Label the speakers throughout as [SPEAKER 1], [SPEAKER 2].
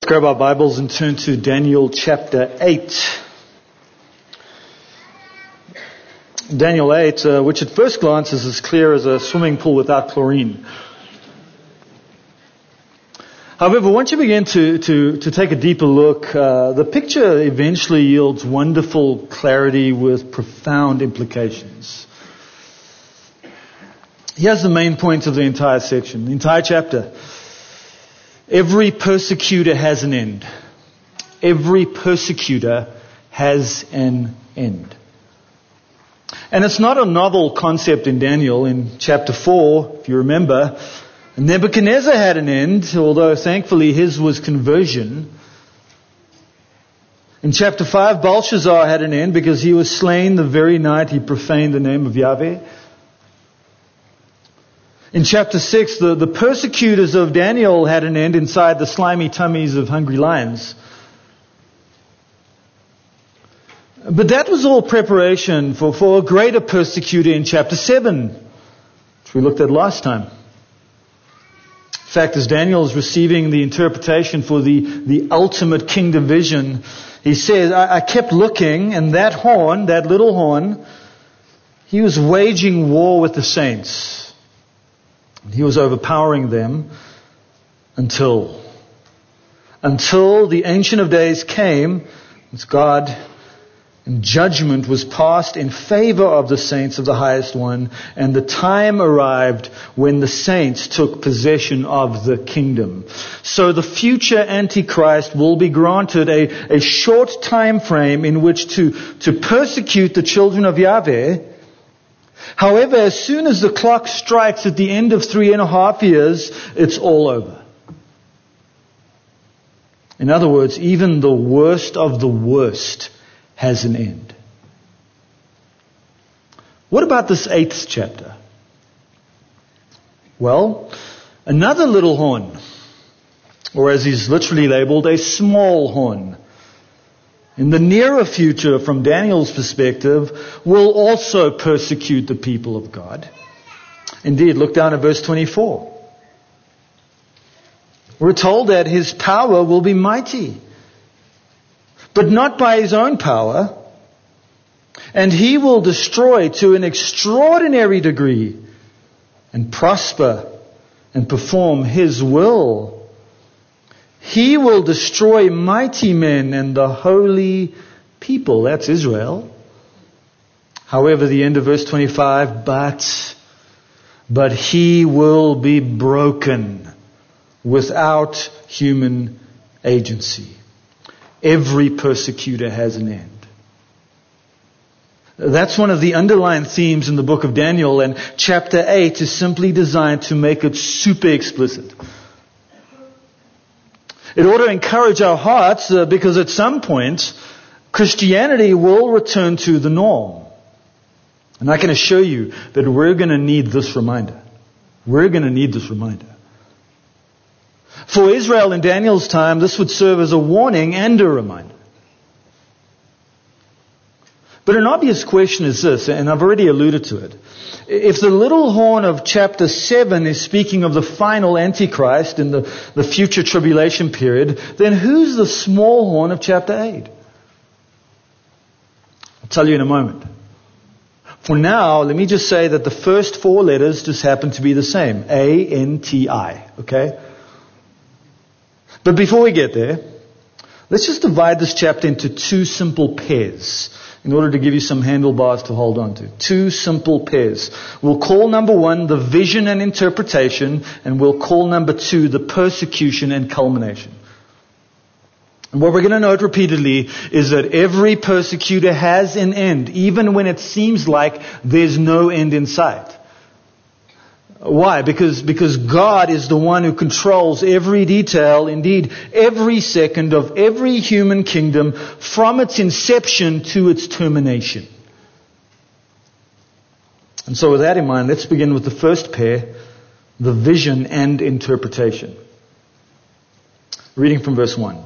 [SPEAKER 1] Grab our Bibles and turn to Daniel chapter 8. Daniel 8, which at first glance is as clear as a swimming pool without chlorine. However, once you begin to take a deeper look, the picture eventually yields wonderful clarity with profound implications. Here's the main point of the entire section, the entire chapter. Every persecutor has an end. Every persecutor has an end. And it's not a novel concept in Daniel. In chapter 4, if you remember, Nebuchadnezzar had an end, although thankfully his was conversion. In chapter 5, Belshazzar had an end because he was slain the very night he profaned the name of Yahweh. In chapter 6, the persecutors of Daniel had an end inside the slimy tummies of hungry lions. But that was all preparation for a greater persecutor in chapter 7, which we looked at last time. In fact, as Daniel is receiving the interpretation for the ultimate kingdom vision, he says, I kept looking, and that horn, that little horn, he was waging war with the saints. He was overpowering them until the Ancient of Days came, it's God, and judgment was passed in favor of the saints of the highest one, and the time arrived when the saints took possession of the kingdom. So the future Antichrist will be granted a short time frame in which to persecute the children of Yahweh. However, as soon as the clock strikes at the end of 3.5 years, it's all over. In other words, even the worst of the worst has an end. What about this 8th chapter? Well, another little horn, or as he's literally labeled, a small horn, in the nearer future, from Daniel's perspective, will also persecute the people of God. Indeed, look down at verse 24. We're told that his power will be mighty, but not by his own power. And he will destroy to an extraordinary degree and prosper and perform his will. He will destroy mighty men and the holy people. That's Israel. However, the end of verse 25, but he will be broken without human agency. Every persecutor has an end. That's one of the underlying themes in the book of Daniel, and chapter 8 is simply designed to make it super explicit. It ought to encourage our hearts because at some point, Christianity will return to the norm. And I can assure you that we're going to need this reminder. We're going to need this reminder. For Israel in Daniel's time, this would serve as a warning and a reminder. But an obvious question is this, and I've already alluded to it. If the little horn of chapter 7 is speaking of the final Antichrist in the future tribulation period, then who's the small horn of chapter 8? I'll tell you in a moment. For now, let me just say that the first 4 letters just happen to be the same. A-N-T-I. Okay? But before we get there, let's just divide this chapter into 2 simple pairs, in order to give you some handlebars to hold on to. 2 simple pairs. We'll call number 1 the vision and interpretation, and we'll call number 2 the persecution and culmination. And what we're going to note repeatedly is that every persecutor has an end, even when it seems like there's no end in sight. Why? Because God is the one who controls every detail, indeed every second of every human kingdom from its inception to its termination. And so with that in mind, let's begin with the first pair, the vision and interpretation. Reading from verse 1.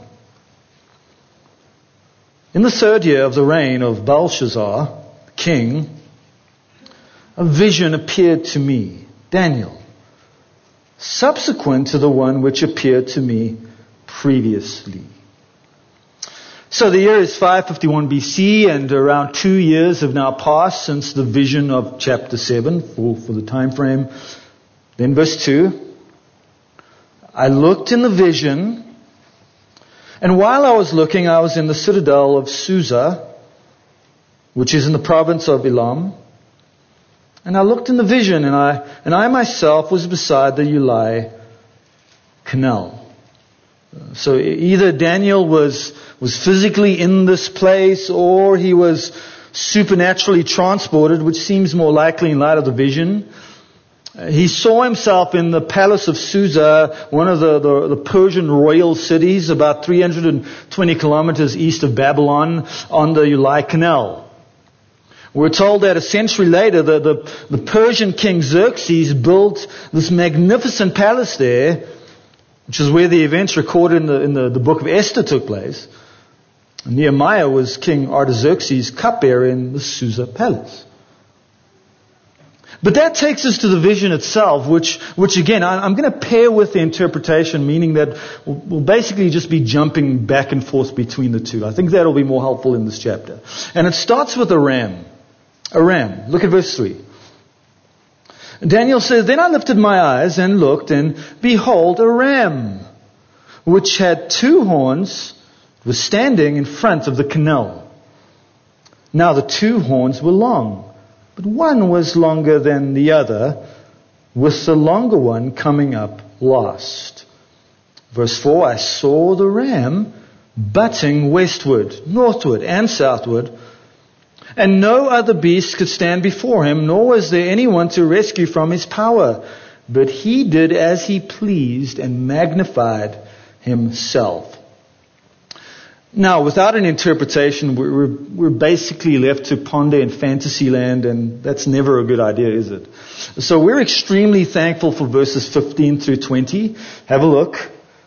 [SPEAKER 1] In the 3rd year of the reign of Belshazzar, king, a vision appeared to me, Daniel, subsequent to the one which appeared to me previously. So the year is 551 BC, and around 2 years have now passed since the vision of chapter 7 for the time frame. Then verse 2, I looked in the vision, and while I was looking, I was in the citadel of Susa, which is in the province of Elam. And I looked in the vision, and I myself was beside the Ulai canal. So either Daniel was physically in this place, or he was supernaturally transported, which seems more likely in light of the vision. He saw himself in the palace of Susa, one of the Persian royal cities, about 320 kilometers east of Babylon, on the Ulai Canal. We're told that a century later, the Persian king Xerxes built this magnificent palace there, which is where the events recorded in the book of Esther took place. Nehemiah was King Artaxerxes' cupbearer in the Susa palace. But that takes us to the vision itself, which again, I'm going to pair with the interpretation, meaning that we'll basically just be jumping back and forth between the two. I think that'll be more helpful in this chapter. And it starts with a ram. A ram. Look at verse 3. Daniel says, Then I lifted my eyes and looked, and behold, a ram, which had 2 horns, was standing in front of the canal. Now the 2 horns were long, but one was longer than the other, with the longer one coming up last. Verse 4, I saw the ram butting westward, northward, and southward, and no other beast could stand before him, nor was there anyone to rescue from his power. But he did as he pleased and magnified himself. Now, without an interpretation, we're basically left to ponder in fantasy land, and that's never a good idea, is it? So we're extremely thankful for verses 15 through 20. Have a look.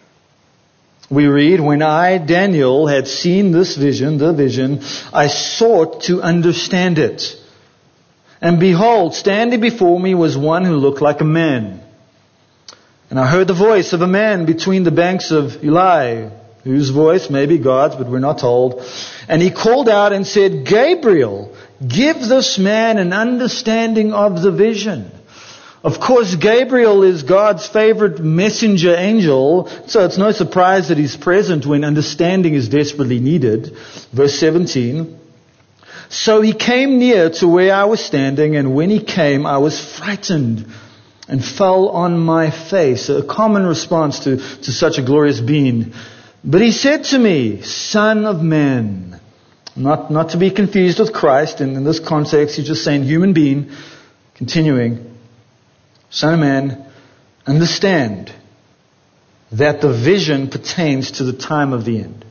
[SPEAKER 1] We read, When I, Daniel, had seen this vision, the vision, I sought to understand it. And behold, standing before me was one who looked like a man. And I heard the voice of a man between the banks of Ulai, whose voice may be God's, but we're not told. And he called out and said, Gabriel, give this man an understanding of the vision. Of course, Gabriel is God's favorite messenger angel, so it's no surprise that he's present when understanding is desperately needed. Verse 17. So he came near to where I was standing, and when he came, I was frightened and fell on my face. A common response to such a glorious being. But he said to me, Son of man, not to be confused with Christ, and in this context he's just saying human being, continuing, Son of man, understand that the vision pertains to the time of the end.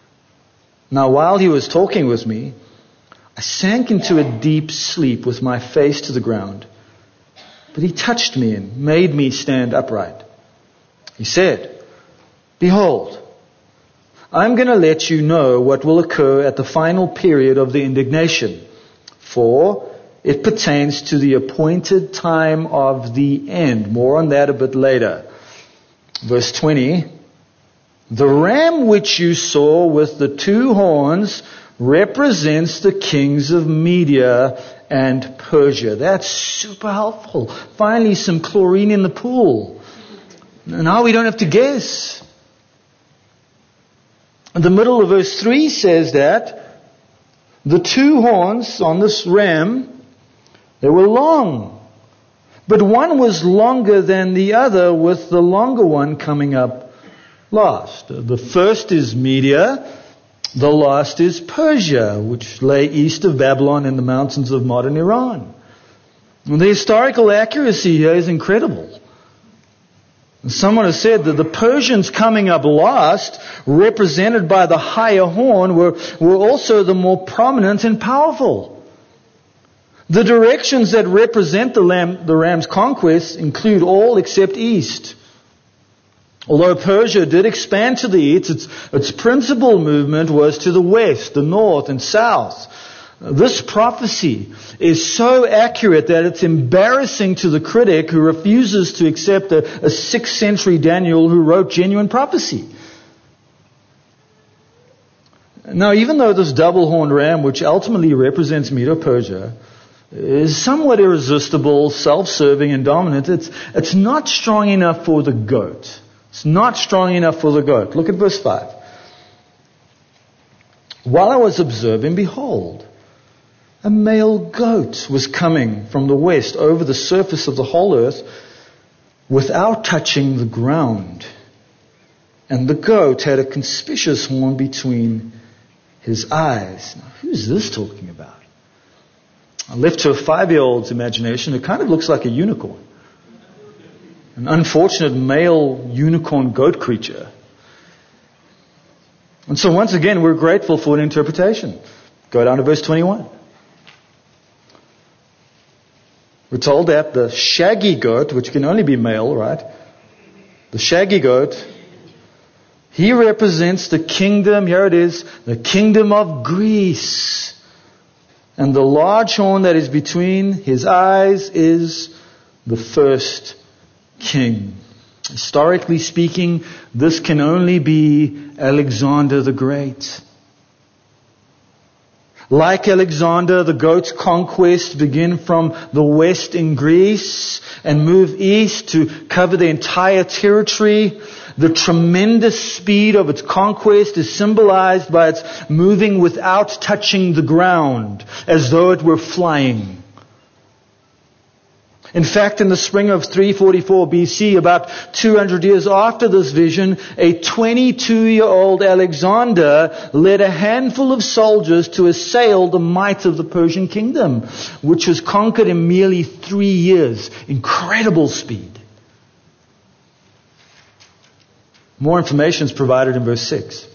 [SPEAKER 1] Now while he was talking with me, I sank into a deep sleep with my face to the ground. But he touched me and made me stand upright. He said, Behold, I'm going to let you know what will occur at the final period of the indignation, for it pertains to the appointed time of the end. More on that a bit later. Verse 20. The ram which you saw with the 2 horns represents the kings of Media and Persia. That's super helpful. Finally, some chlorine in the pool. Now we don't have to guess. The middle of verse 3 says that the 2 horns on this ram, they were long, but one was longer than the other, with the longer one coming up last. The first is Media, the last is Persia, which lay east of Babylon in the mountains of modern Iran. And the historical accuracy here is incredible. Someone has said that the Persians coming up last, represented by the higher horn, were also the more prominent and powerful. The directions that represent the ram's conquest include all except east. Although Persia did expand to the east, its principal movement was to the west, the north, and south. This prophecy is so accurate that it's embarrassing to the critic who refuses to accept a 6th century Daniel who wrote genuine prophecy. Now, even though this double-horned ram, which ultimately represents Medo-Persia, is somewhat irresistible, self-serving, and dominant, it's not strong enough for the goat. It's not strong enough for the goat. Look at verse 5. While I was observing, behold, a male goat was coming from the west over the surface of the whole earth without touching the ground. And the goat had a conspicuous horn between his eyes. Now, who's this talking about? Left to a 5-year-old's imagination, it kind of looks like a unicorn. An unfortunate male unicorn goat creature. And so once again, we're grateful for an interpretation. Go down to verse 21. We're told that the shaggy goat, which can only be male, right? The shaggy goat, he represents the kingdom, here it is, the kingdom of Greece. And the large horn that is between his eyes is the first king. Historically speaking, this can only be Alexander the Great. Like Alexander, the goat's conquest begin from the west in Greece and move east to cover the entire territory. The tremendous speed of its conquest is symbolized by its moving without touching the ground, as though it were flying. In fact, in the spring of 344 BC, about 200 years after this vision, a 22-year-old Alexander led a handful of soldiers to assail the might of the Persian kingdom, which was conquered in merely 3 years. Incredible speed. More information is provided in verse 6.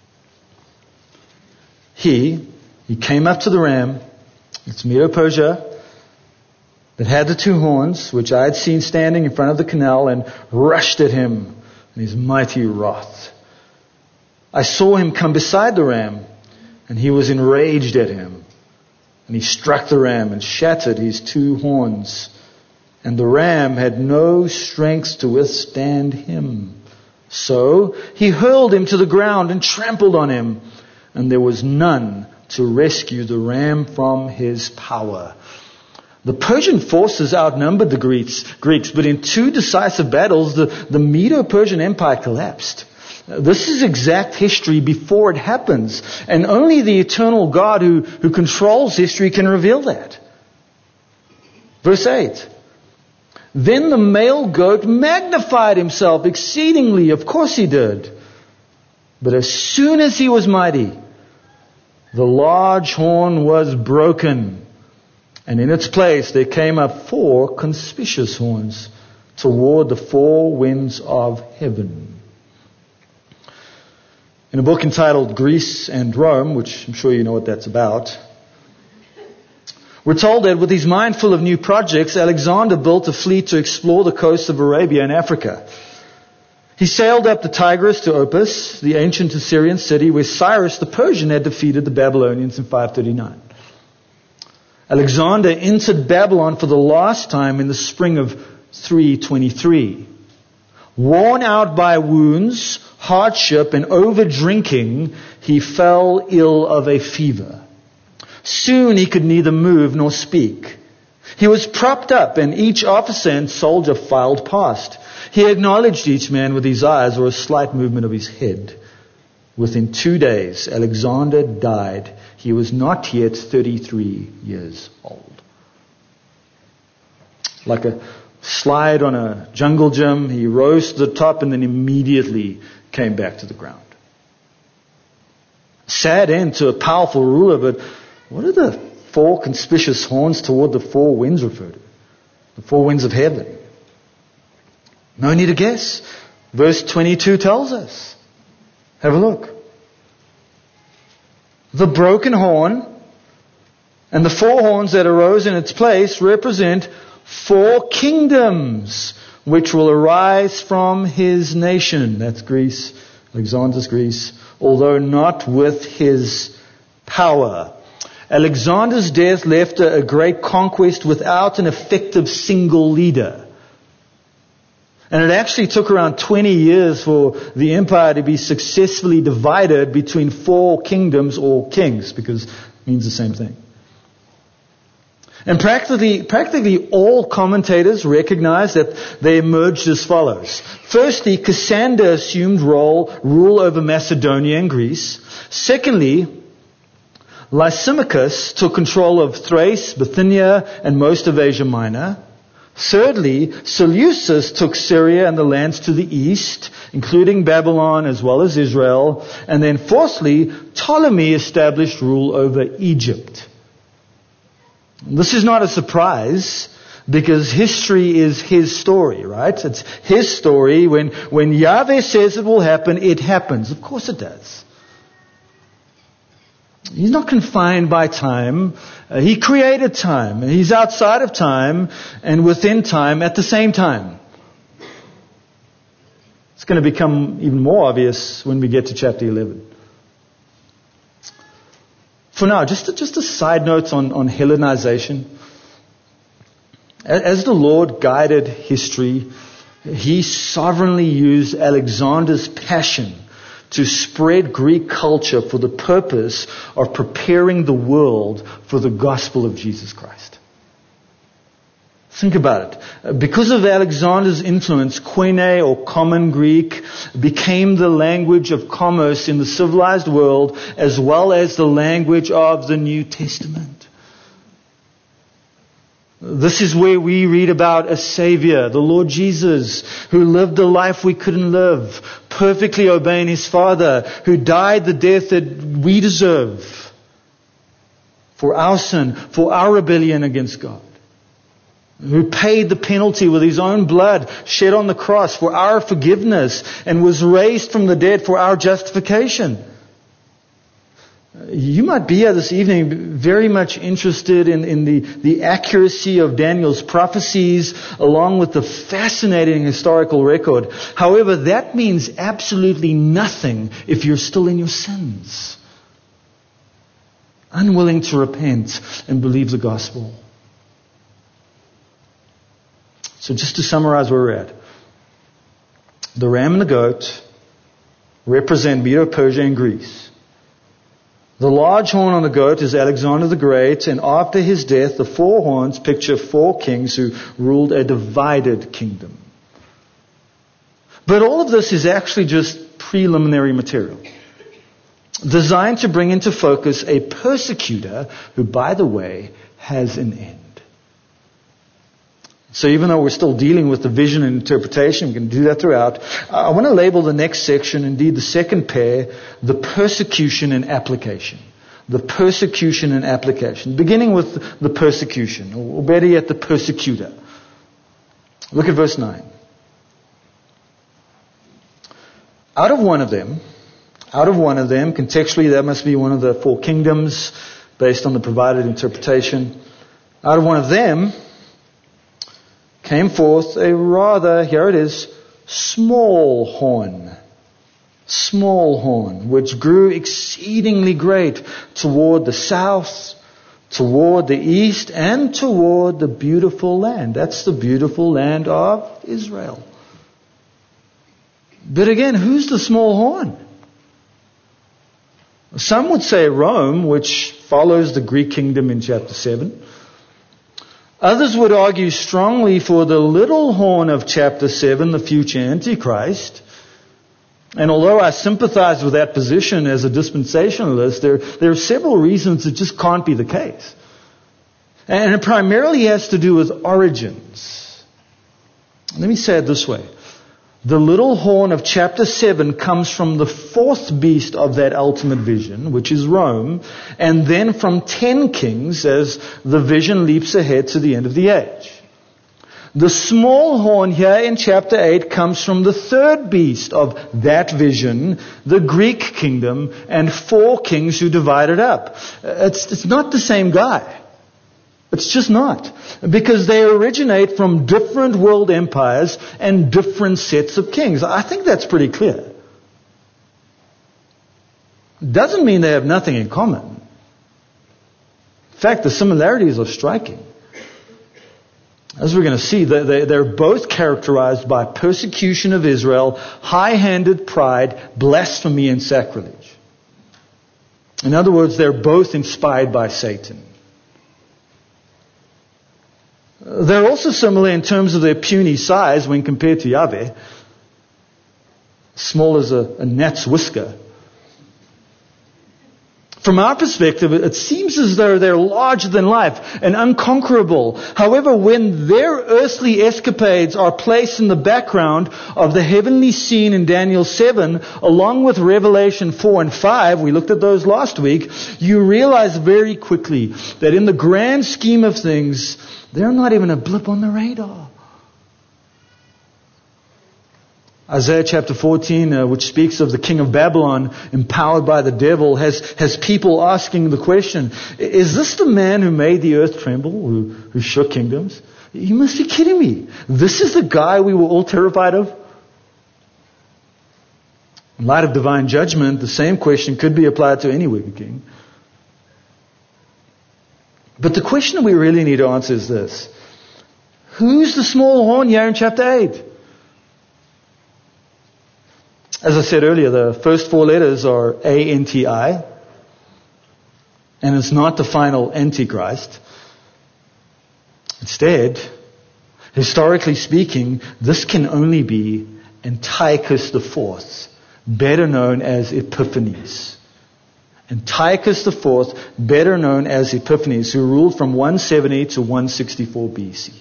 [SPEAKER 1] He came up to the ram, it's Medo-Persia, that had the 2 horns, which I had seen standing in front of the canal, and rushed at him in his mighty wrath. I saw him come beside the ram, and he was enraged at him. And he struck the ram and shattered his 2 horns. And the ram had no strength to withstand him. So he hurled him to the ground and trampled on him. And there was none to rescue the ram from his power. The Persian forces outnumbered the Greeks, but in 2 decisive battles, the Medo-Persian Empire collapsed. This is exact history before it happens, and only the eternal God who controls history can reveal that. Verse 8. Then the male goat magnified himself exceedingly. Of course he did. But as soon as he was mighty, the large horn was broken. And in its place there came up 4 conspicuous horns toward the 4 winds of heaven. In a book entitled Greece and Rome, which I'm sure you know what that's about, we're told that with his mind full of new projects, Alexander built a fleet to explore the coasts of Arabia and Africa. He sailed up the Tigris to Opis, the ancient Assyrian city where Cyrus the Persian had defeated the Babylonians in 539. Alexander entered Babylon for the last time in the spring of 323. Worn out by wounds, hardship, and over-drinking, he fell ill of a fever. Soon he could neither move nor speak. He was propped up, and each officer and soldier filed past. He acknowledged each man with his eyes or a slight movement of his head. Within 2 days, Alexander died. He was not yet 33 years old. Like a slide on a jungle gym, he rose to the top and then immediately came back to the ground. Sad end to a powerful ruler, but what do the 4 conspicuous horns toward the 4 winds refer to? The 4 winds of heaven. No need to guess. Verse 22 tells us. Have a look. The broken horn and the 4 horns that arose in its place represent 4 kingdoms which will arise from his nation. That's Greece, Alexander's Greece, although not with his power. Alexander's death left a great conquest without an effective single leader. And it actually took around 20 years for the empire to be successfully divided between 4 kingdoms or kings, because it means the same thing. And practically all commentators recognize that they emerged as follows. Firstly, Cassander assumed rule over Macedonia and Greece. Secondly, Lysimachus took control of Thrace, Bithynia, and most of Asia Minor. Thirdly, Seleucus took Syria and the lands to the east, including Babylon as well as Israel. And then fourthly, Ptolemy established rule over Egypt. This is not a surprise, because history is his story, right? It's his story. When Yahweh says it will happen, it happens. Of course it does. He's not confined by time. He created time. He's outside of time and within time at the same time. It's going to become even more obvious when we get to chapter 11. For now, just a side note on Hellenization. As the Lord guided history, He sovereignly used Alexander's passion to spread Greek culture for the purpose of preparing the world for the gospel of Jesus Christ. Think about it. Because of Alexander's influence, Koine, or Common Greek, became the language of commerce in the civilized world, as well as the language of the New Testament. This is where we read about a Savior, the Lord Jesus, who lived a life we couldn't live, perfectly obeying His Father, who died the death that we deserve for our sin, for our rebellion against God, who paid the penalty with His own blood shed on the cross for our forgiveness and was raised from the dead for our justification. You might be here this evening very much interested in the accuracy of Daniel's prophecies along with the fascinating historical record. However, that means absolutely nothing if you're still in your sins, unwilling to repent and believe the gospel. So just to summarize where we're at. The ram and the goat represent Medo-Persia and Greece. The large horn on the goat is Alexander the Great, and after his death, the 4 horns picture 4 kings who ruled a divided kingdom. But all of this is actually just preliminary material, designed to bring into focus a persecutor who, by the way, has an end. So even though we're still dealing with the vision and interpretation, we can do that throughout, I want to label the next section, indeed the second pair, the persecution and application. The persecution and application. Beginning with the persecution, or better yet, the persecutor. Look at verse 9. Out of one of them, contextually that must be one of the 4 kingdoms, based on the provided interpretation. Out of one of them came forth a rather, here it is, small horn, which grew exceedingly great toward the south, toward the east, and toward the beautiful land. That's the beautiful land of Israel. But again, who's the small horn? Some would say Rome, which follows the Greek kingdom in chapter 7. Others would argue strongly for the little horn of chapter 7, the future Antichrist. And although I sympathize with that position as a dispensationalist, there are several reasons it just can't be the case. And it primarily has to do with origins. Let me say it this way. The little horn of chapter 7 comes from the 4th beast of that ultimate vision, which is Rome, and then from 10 kings as the vision leaps ahead to the end of the age. The small horn here in chapter 8 comes from the 3rd beast of that vision, the Greek kingdom, and 4 kings who divide it up. It's not the same guy. It's just not. Because they originate from different world empires and different sets of kings. I think that's pretty clear. Doesn't mean they have nothing in common. In fact, the similarities are striking. As we're going to see, they're both characterized by persecution of Israel, high-handed pride, blasphemy, and sacrilege. In other words, they're both inspired by Satan. They're also similar in terms of their puny size when compared to Yahweh. Small as a gnat's whisker. From our perspective, it seems as though they're larger than life and unconquerable. However, when their earthly escapades are placed in the background of the heavenly scene in Daniel 7, along with Revelation 4 and 5, we looked at those last week, you realize very quickly that in the grand scheme of things, they're not even a blip on the radar. Isaiah chapter 14, which speaks of the king of Babylon empowered by the devil, has people asking the question, is this the man who made the earth tremble, who shook kingdoms? You must be kidding me. This is the guy we were all terrified of? In light of divine judgment, the same question could be applied to any wicked king. But the question that we really need to answer is this. Who's the small horn here in chapter 8? As I said earlier, the first four letters are A-N-T-I. And it's not the final Antichrist. Instead, historically speaking, this can only be Antiochus IV, better known as Epiphanes. Antiochus IV, better known as Epiphanes, who ruled from 170 to 164 BC.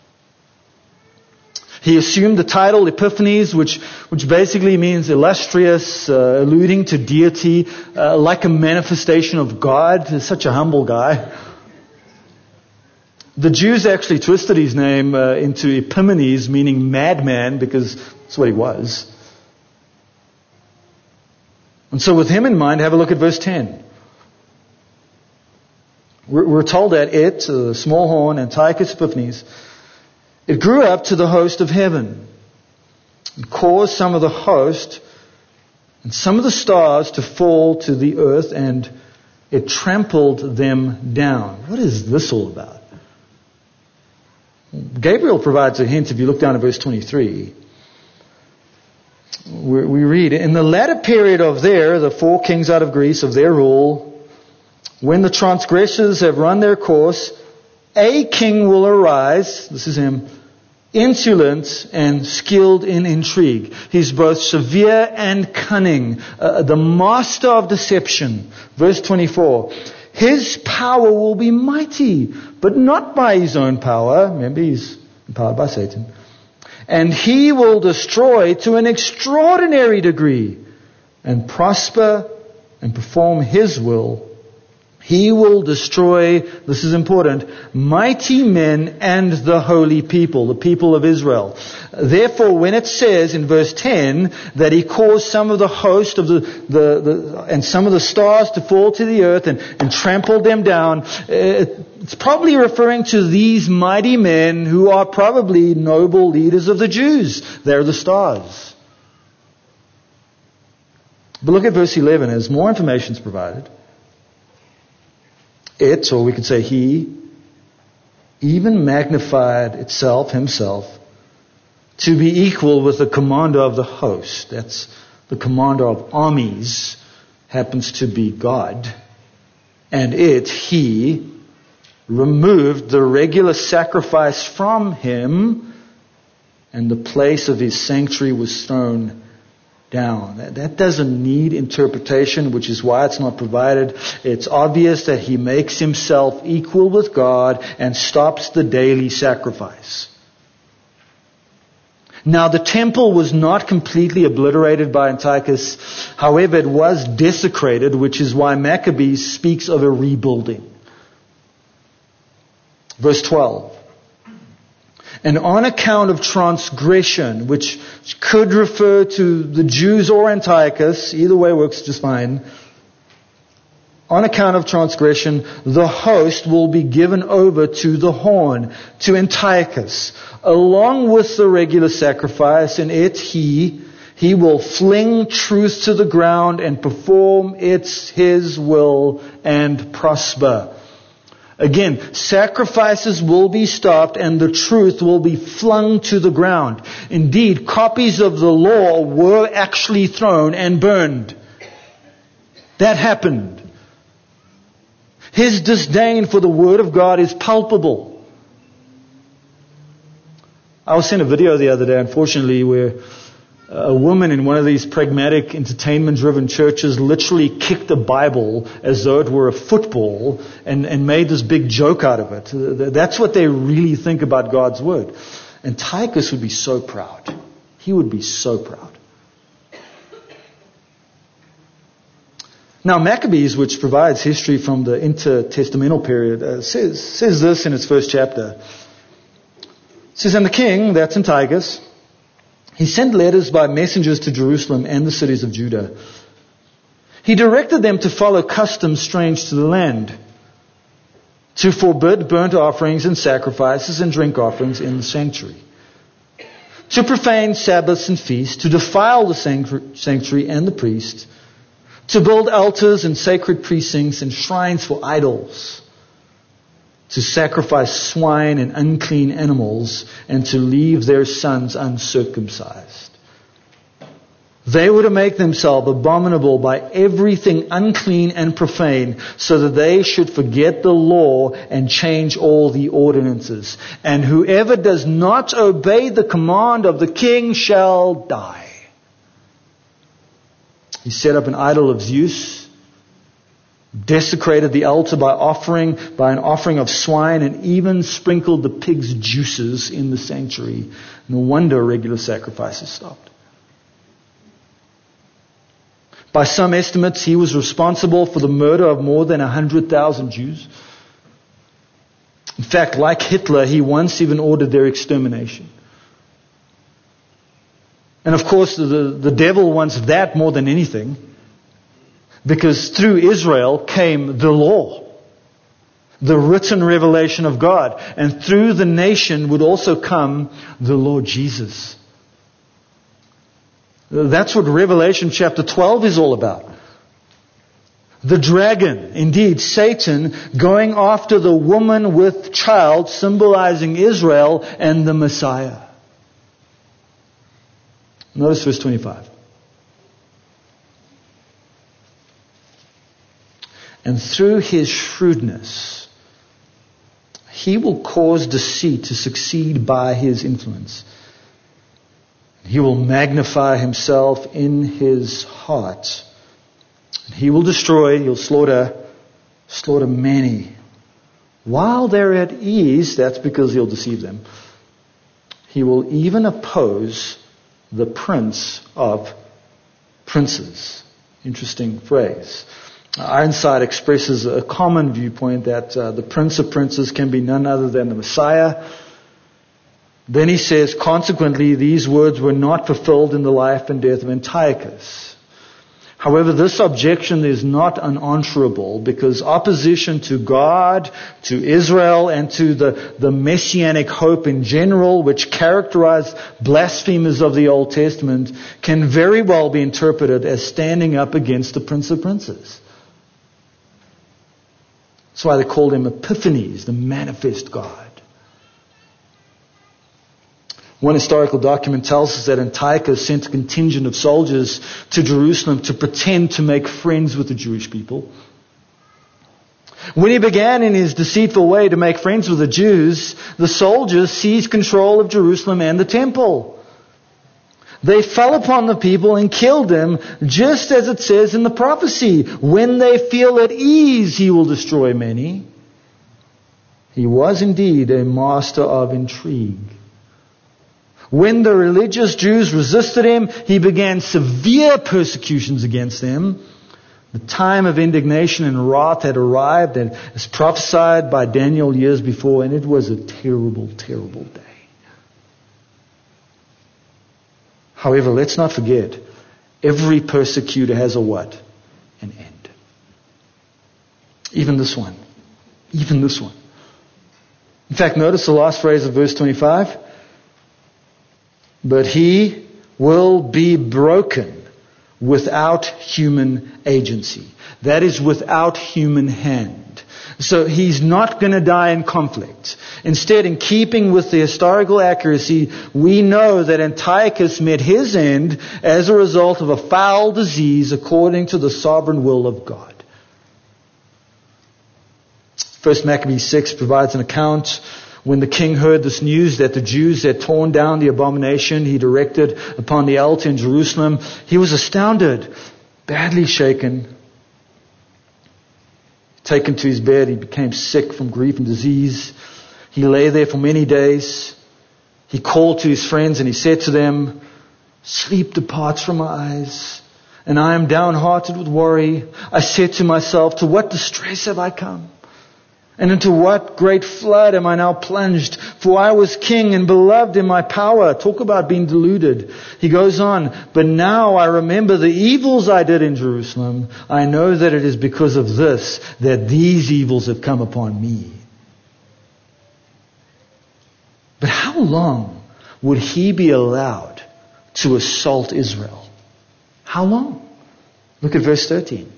[SPEAKER 1] He assumed the title Epiphanes, which basically means illustrious, alluding to deity, like a manifestation of God. He's such a humble guy. The Jews actually twisted his name into Epimanes, meaning madman, because that's what he was. And so with him in mind, have a look at verse 10. We're told that it, the small horn, Antiochus Epiphanes, it grew up to the host of heaven and caused some of the host and some of the stars to fall to the earth, and it trampled them down. What is this all about? Gabriel provides a hint if you look down at verse 23. We read, in the latter period of the four kings out of Greece, of their rule, when the transgressors have run their course, a king will arise, this is him, insolent and skilled in intrigue. He's both severe and cunning, the master of deception. Verse 24, his power will be mighty, but not by his own power. Remember, he's empowered by Satan. And he will destroy to an extraordinary degree and prosper and perform his will. He will destroy, this is important, mighty men and the holy people, the people of Israel. Therefore, when it says in verse 10 that he caused some of the host of and some of the stars to fall to the earth and trampled them down, it's probably referring to these mighty men who are probably noble leaders of the Jews. They're the stars. But look at verse 11 as more information is provided. It, or we could say he, even magnified himself, to be equal with the commander of the host. That's the commander of armies, happens to be God. And he, removed the regular sacrifice from him, and the place of his sanctuary was thrown down. That doesn't need interpretation, which is why it's not provided. It's obvious that he makes himself equal with God and stops the daily sacrifice. Now, the temple was not completely obliterated by Antiochus. However, it was desecrated, which is why Maccabees speaks of a rebuilding. Verse 12. And on account of transgression, which could refer to the Jews or Antiochus, either way works just fine. On account of transgression, the host will be given over to the horn, to Antiochus, along with the regular sacrifice, and he will fling truth to the ground and perform his will and prosper. Again, sacrifices will be stopped and the truth will be flung to the ground. Indeed, copies of the law were actually thrown and burned. That happened. His disdain for the Word of God is palpable. I was sent a video the other day, unfortunately, where a woman in one of these pragmatic, entertainment-driven churches literally kicked the Bible as though it were a football and made this big joke out of it. That's what they really think about God's Word. Antiochus would be so proud. He would be so proud. Now, Maccabees, which provides history from the intertestamental period, says this in its first chapter. It says, and the king, that's Antiochus, he sent letters by messengers to Jerusalem and the cities of Judah. He directed them to follow customs strange to the land, to forbid burnt offerings and sacrifices and drink offerings in the sanctuary, to profane Sabbaths and feasts, to defile the sanctuary and the priests, to build altars and sacred precincts and shrines for idols, to sacrifice swine and unclean animals, and to leave their sons uncircumcised. They were to make themselves abominable by everything unclean and profane, so that they should forget the law and change all the ordinances. And whoever does not obey the command of the king shall die. He set up an idol of Zeus, desecrated the altar by an offering of swine, and even sprinkled the pig's juices in the sanctuary. No wonder regular sacrifices stopped. By some estimates, he was responsible for the murder of more than 100,000 Jews. In fact, like Hitler, he once even ordered their extermination. And of course, the devil wants that more than anything, because through Israel came the law, the written revelation of God. And through the nation would also come the Lord Jesus. That's what Revelation chapter 12 is all about. The dragon, indeed Satan, going after the woman with child, symbolizing Israel and the Messiah. Notice verse 25. And through his shrewdness, he will cause deceit to succeed by his influence. He will magnify himself in his heart. He will destroy, he'll slaughter many. While they're at ease, that's because he'll deceive them. He will even oppose the prince of princes. Interesting phrase. Ironside expresses a common viewpoint that the Prince of Princes can be none other than the Messiah. Then he says, consequently, these words were not fulfilled in the life and death of Antiochus. However, this objection is not unanswerable, because opposition to God, to Israel, and to the messianic hope in general, which characterized blasphemers of the Old Testament, can very well be interpreted as standing up against the Prince of Princes. That's why they called him Epiphanes, the manifest God. One historical document tells us that Antiochus sent a contingent of soldiers to Jerusalem to pretend to make friends with the Jewish people. When he began in his deceitful way to make friends with the Jews, the soldiers seized control of Jerusalem and the temple. They fell upon the people and killed them, just as it says in the prophecy, when they feel at ease, he will destroy many. He was indeed a master of intrigue. When the religious Jews resisted him, he began severe persecutions against them. The time of indignation and wrath had arrived, and as prophesied by Daniel years before, and it was a terrible, terrible day. However, let's not forget, every persecutor has a what? An end. Even this one. Even this one. In fact, notice the last phrase of verse 25. But he will be broken without human agency. That is, without human hand. So he's not going to die in conflict. Instead, in keeping with the historical accuracy, we know that Antiochus met his end as a result of a foul disease according to the sovereign will of God. 1 Maccabees 6 provides an account when the king heard this news that the Jews had torn down the abomination he directed upon the altar in Jerusalem. He was astounded, badly shaken. Taken to his bed, he became sick from grief and disease. He lay there for many days. He called to his friends and he said to them, "Sleep departs from my eyes, and I am downhearted with worry. I said to myself, to what distress have I come? And into what great flood am I now plunged? For I was king and beloved in my power." Talk about being deluded. He goes on, "But now I remember the evils I did in Jerusalem. I know that it is because of this that these evils have come upon me." But how long would he be allowed to assault Israel? How long? Look at verse 13.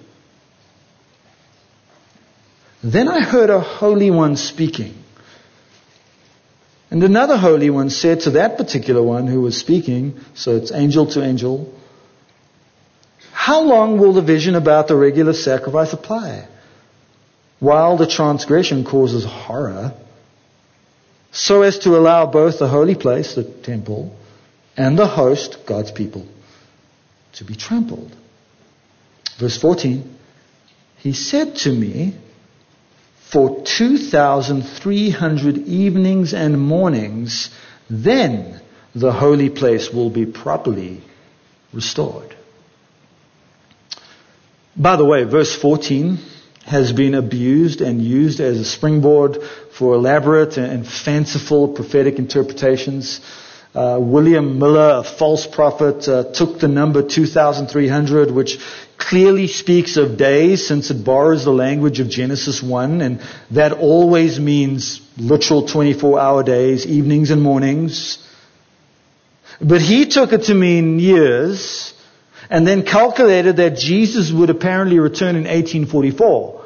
[SPEAKER 1] "Then I heard a holy one speaking. And another holy one said to that particular one who was speaking," so it's angel to angel, "How long will the vision about the regular sacrifice apply? While the transgression causes horror, so as to allow both the holy place, the temple, and the host, God's people, to be trampled." Verse 14, "He said to me, for 2,300 evenings and mornings, then the holy place will be properly restored." By the way, verse 14 has been abused and used as a springboard for elaborate and fanciful prophetic interpretations. William Miller, a false prophet, took the number 2,300, which clearly speaks of days, since it borrows the language of Genesis 1, and that always means literal 24-hour days, evenings and mornings. But he took it to mean years, and then calculated that Jesus would apparently return in 1844.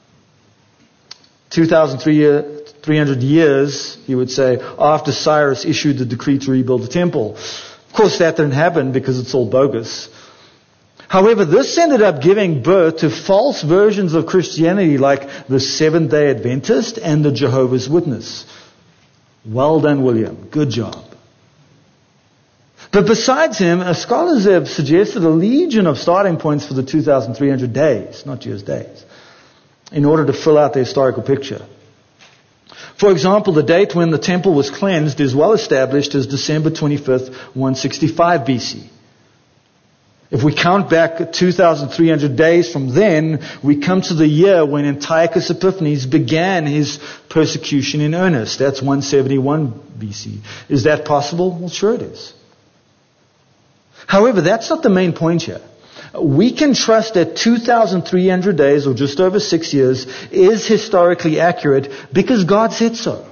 [SPEAKER 1] 2,300 years, he would say, after Cyrus issued the decree to rebuild the temple. Of course, that didn't happen because it's all bogus. However, this ended up giving birth to false versions of Christianity like the Seventh-day Adventist and the Jehovah's Witness. Well done, William. Good job. But besides him, scholars have suggested a legion of starting points for the 2,300 days, not just days, in order to fill out the historical picture. For example, the date when the temple was cleansed is well established as December 25th, 165 BC. If we count back 2,300 days from then, we come to the year when Antiochus Epiphanes began his persecution in earnest. That's 171 BC. Is that possible? Well, sure it is. However, that's not the main point here. We can trust that 2,300 days, or just over 6 years, is historically accurate because God said so.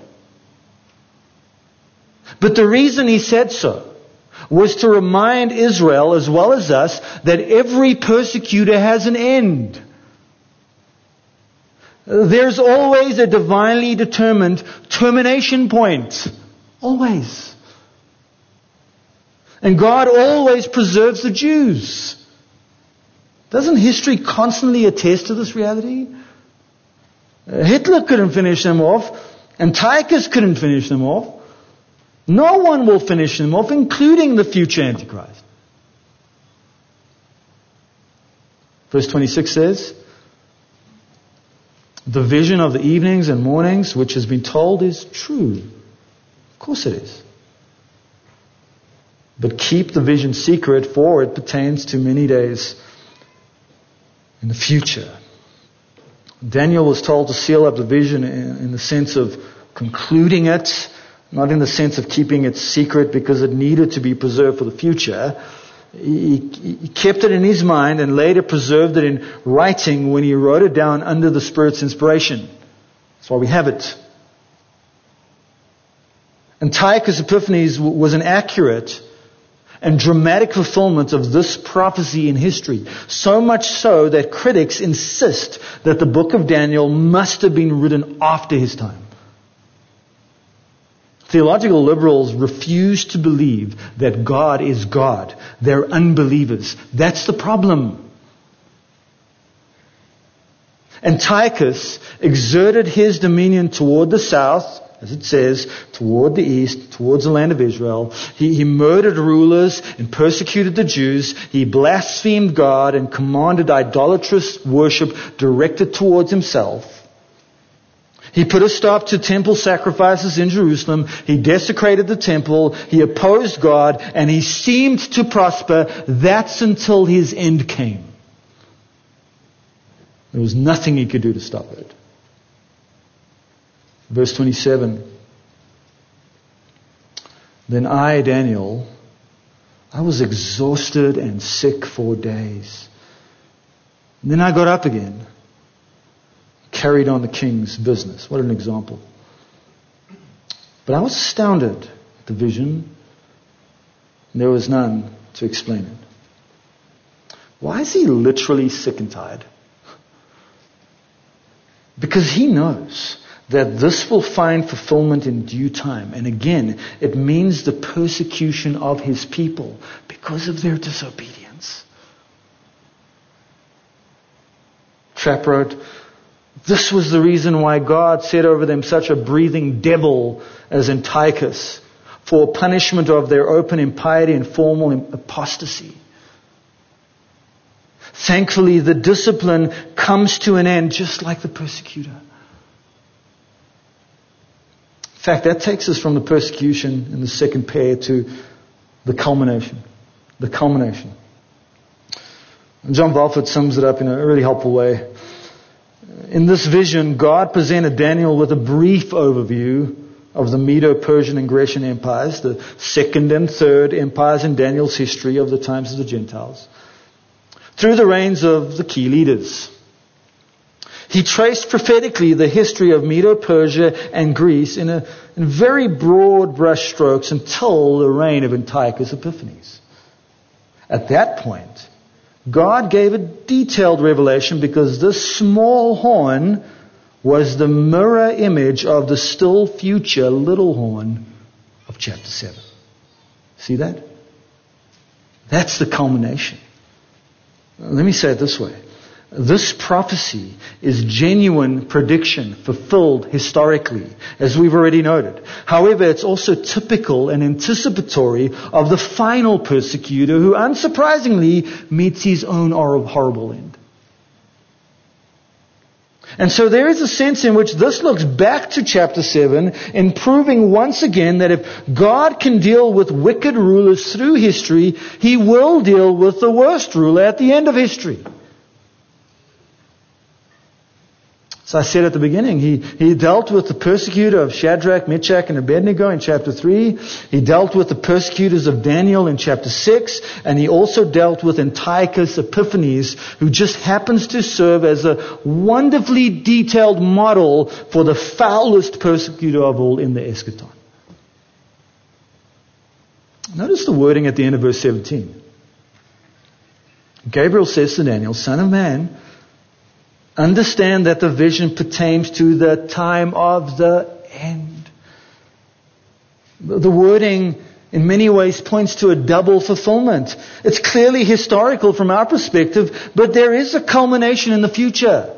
[SPEAKER 1] But the reason He said so was to remind Israel, as well as us, that every persecutor has an end. There's always a divinely determined termination point. Always. And God always preserves the Jews. Doesn't history constantly attest to this reality? Hitler couldn't finish them off. Antiochus couldn't finish them off. No one will finish them off, including the future Antichrist. Verse 26 says, "The vision of the evenings and mornings which has been told is true." Of course it is. "But keep the vision secret, for it pertains to many days in the future." Daniel was told to seal up the vision in the sense of concluding it, not in the sense of keeping it secret because it needed to be preserved for the future. He kept it in his mind and later preserved it in writing when he wrote it down under the Spirit's inspiration. That's why we have it. Antiochus Epiphanes was an accurate and dramatic fulfillment of this prophecy in history. So much so that critics insist that the book of Daniel must have been written after his time. Theological liberals refuse to believe that God is God. They're unbelievers. That's the problem. Antiochus exerted his dominion toward the south, as it says, toward the east, towards the land of Israel. He murdered rulers and persecuted the Jews. He blasphemed God and commanded idolatrous worship directed towards himself. He put a stop to temple sacrifices in Jerusalem. He desecrated the temple. He opposed God, and he seemed to prosper. That's until his end came. There was nothing he could do to stop it. Verse 27. Then I, Daniel, I was exhausted and sick for days. And then I got up again, carried on the king's business. What an example. But I was astounded at the vision, and there was none to explain it. Why is he literally sick and tired? Because he knows that this will find fulfillment in due time. And again, it means the persecution of his people because of their disobedience. Trapp wrote, this was the reason why God set over them such a breathing devil as Antiochus, for punishment of their open impiety and formal apostasy. Thankfully, the discipline comes to an end just like the persecutor. In fact, that takes us from the persecution in the second pair to the culmination. The culmination. And John Balfour sums it up in a really helpful way. In this vision, God presented Daniel with a brief overview of the Medo-Persian and Grecian empires, the second and third empires in Daniel's history of the times of the Gentiles, through the reigns of the key leaders. He traced prophetically the history of Medo-Persia and Greece in very broad brushstrokes until the reign of Antiochus Epiphanes. At that point, God gave a detailed revelation because this small horn was the mirror image of the still future little horn of chapter 7. See that? That's the culmination. Let me say it this way. This prophecy is genuine prediction fulfilled historically, as we've already noted. However, it's also typical and anticipatory of the final persecutor who unsurprisingly meets his own horrible end. And so there is a sense in which this looks back to chapter 7 in proving once again that if God can deal with wicked rulers through history, He will deal with the worst ruler at the end of history. So I said at the beginning, he dealt with the persecutor of Shadrach, Meshach, and Abednego in chapter 3. He dealt with the persecutors of Daniel in chapter 6. And he also dealt with Antiochus Epiphanes, who just happens to serve as a wonderfully detailed model for the foulest persecutor of all in the eschaton. Notice the wording at the end of verse 17. Gabriel says to Daniel, Son of man, understand that the vision pertains to the time of the end. The wording in many ways points to a double fulfillment. It's clearly historical from our perspective, but there is a culmination in the future.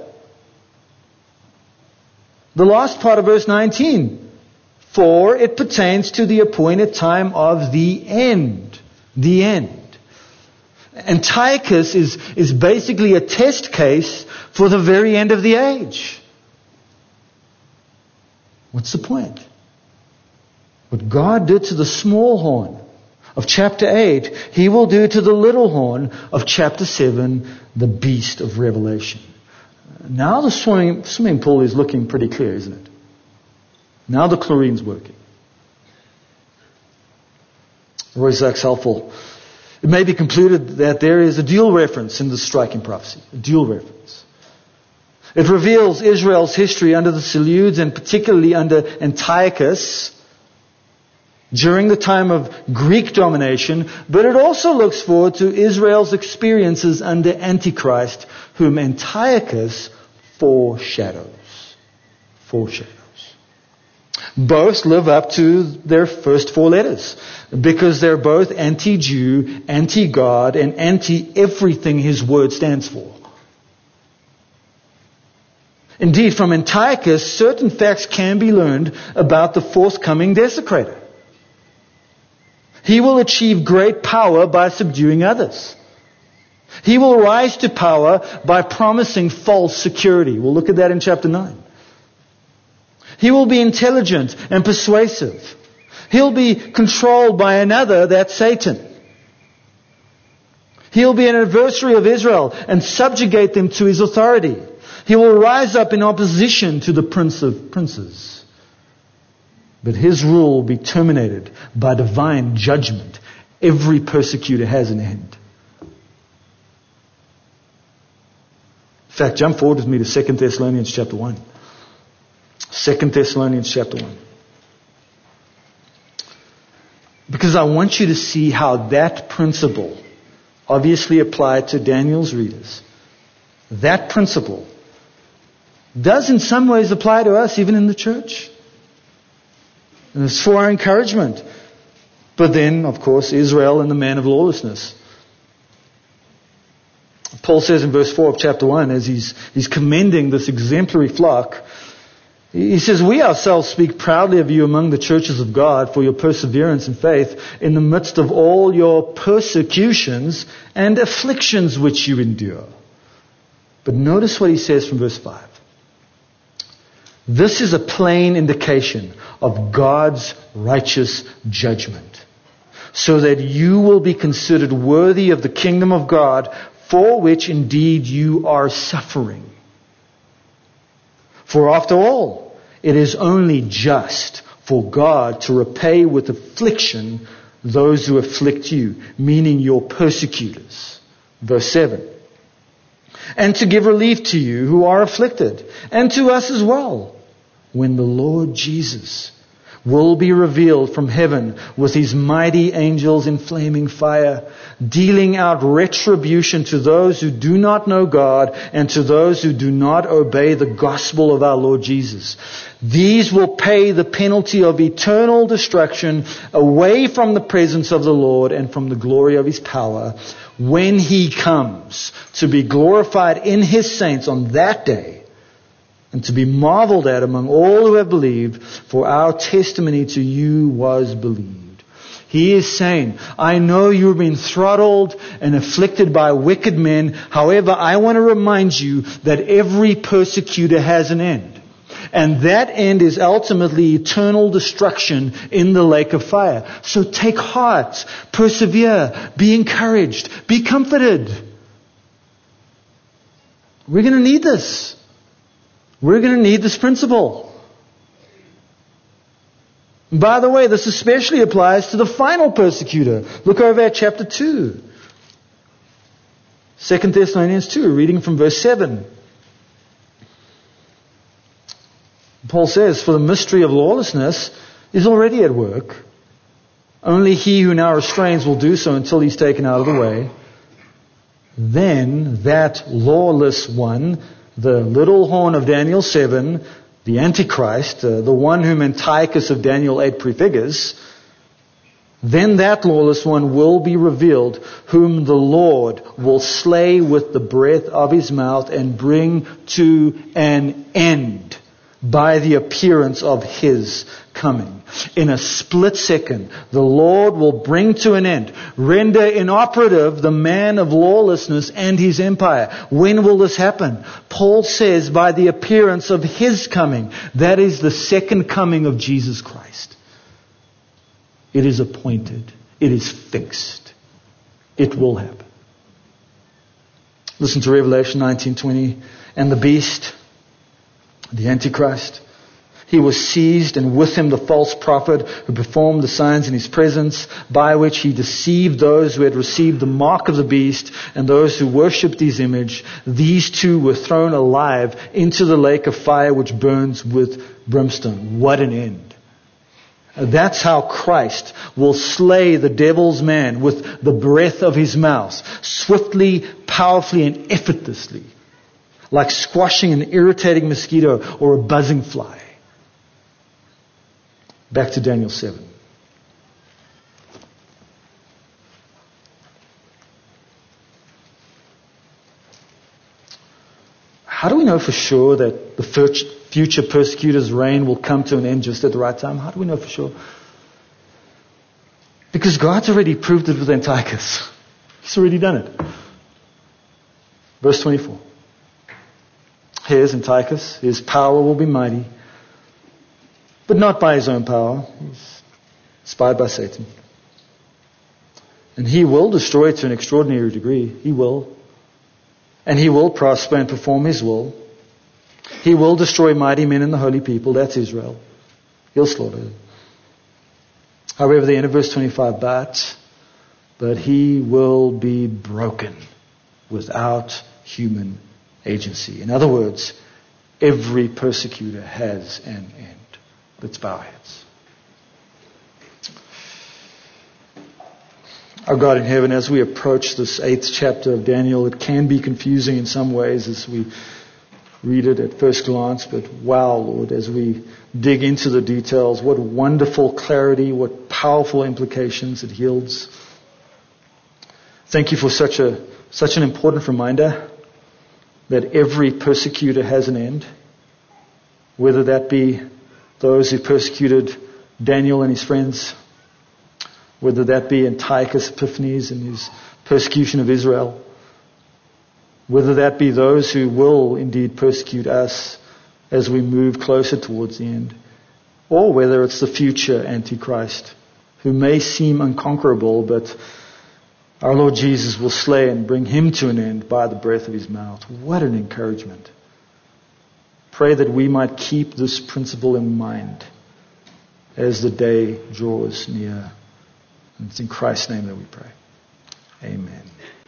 [SPEAKER 1] The last part of verse 19. For it pertains to the appointed time of the end. The end. Antiochus is basically a test case for the very end of the age. What's the point? What God did to the small horn of chapter 8, He will do to the little horn of chapter 7, the beast of Revelation. Now the swimming pool is looking pretty clear, isn't it? Now the chlorine's working. Roy Zack's helpful. It may be concluded that there is a dual reference in this striking prophecy. A dual reference. It reveals Israel's history under the Seleucids and particularly under Antiochus. during the time of Greek domination, but it also looks forward to Israel's experiences under Antichrist, whom Antiochus foreshadows. Both live up to their first four letters, because they're both anti-Jew, anti-God, and anti-everything His Word stands for. Indeed, from Antiochus, certain facts can be learned about the forthcoming desecrator. He will achieve great power by subduing others. He will rise to power by promising false security. We'll look at that in chapter 9. He will be intelligent and persuasive. He'll be controlled by another, that's Satan. He'll be an adversary of Israel and subjugate them to his authority. He will rise up in opposition to the Prince of Princes. But his rule will be terminated by divine judgment. Every persecutor has an end. In fact, jump forward with me to 2 Thessalonians chapter 1. 2 Thessalonians chapter 1. Because I want you to see how that principle obviously applied to Daniel's readers. That principle does in some ways apply to us, even in the church. And it's for our encouragement. But then, of course, Israel and the man of lawlessness. Paul says in verse 4 of chapter 1, as he's commending this exemplary flock, he says, "We ourselves speak proudly of you among the churches of God for your perseverance and faith in the midst of all your persecutions and afflictions which you endure." But notice what he says from verse 5. "This is a plain indication of God's righteous judgment, so that you will be considered worthy of the kingdom of God, for which indeed you are suffering. For after all, it is only just for God to repay with affliction those who afflict you," meaning your persecutors. Verse 7. "And to give relief to you who are afflicted, and to us as well, when the Lord Jesus will be revealed from heaven with his mighty angels in flaming fire, dealing out retribution to those who do not know God and to those who do not obey the gospel of our Lord Jesus. These will pay the penalty of eternal destruction away from the presence of the Lord and from the glory of his power when he comes to be glorified in his saints on that day, and to be marveled at among all who have believed, for our testimony to you was believed." He is saying, I know you've been throttled and afflicted by wicked men. However, I want to remind you that every persecutor has an end. And that end is ultimately eternal destruction in the lake of fire. So take heart, persevere, be encouraged, be comforted. We're going to need this. We're going to need this principle. By the way, this especially applies to the final persecutor. Look over at chapter 2. 2 Thessalonians 2, reading from verse 7. Paul says, "For the mystery of lawlessness is already at work. Only he who now restrains will do so until he's taken out of the way. Then that lawless one, the little horn of Daniel 7, the Antichrist, the one whom Antiochus of Daniel 8 prefigures, then that lawless one will be revealed, whom the Lord will slay with the breath of his mouth and bring to an end by the appearance of his coming." In a split second, the Lord will bring to an end, render inoperative the man of lawlessness and his empire. When will this happen? Paul says by the appearance of his coming. That is the second coming of Jesus Christ. It is appointed. It is fixed. It will happen. Listen to Revelation 19:20. "And the beast, the Antichrist, he was seized, and with him the false prophet who performed the signs in his presence, by which he deceived those who had received the mark of the beast and those who worshipped his image. These two were thrown alive into the lake of fire which burns with brimstone." What an end. That's how Christ will slay the devil's man with the breath of his mouth, swiftly, powerfully, and effortlessly, like squashing an irritating mosquito or a buzzing fly. Back to Daniel 7. How do we know for sure that the future persecutor's reign will come to an end just at the right time? How do we know for sure? Because God's already proved it with Antiochus. He's already done it. Verse 24. Here's Antiochus. His power will be mighty, but not by his own power. He's inspired by Satan. And he will destroy to an extraordinary degree. He will. And he will prosper and perform his will. He will destroy mighty men and the holy people. That's Israel. He'll slaughter them. However, the end of verse 25, but he will be broken without human agency. In other words, every persecutor has an end. Let's bow our heads. Our God in heaven, as we approach this 8th chapter of Daniel, it can be confusing in some ways as we read it at first glance, but wow, Lord, as we dig into the details, what wonderful clarity, what powerful implications it yields. Thank you for such an important reminder that every persecutor has an end, whether that be those who persecuted Daniel and his friends, whether that be Antiochus Epiphanes and his persecution of Israel, whether that be those who will indeed persecute us as we move closer towards the end, or whether it's the future Antichrist who may seem unconquerable, but our Lord Jesus will slay and bring him to an end by the breath of his mouth. What an encouragement. Pray that we might keep this principle in mind as the day draws near. And it's in Christ's name that we pray. Amen.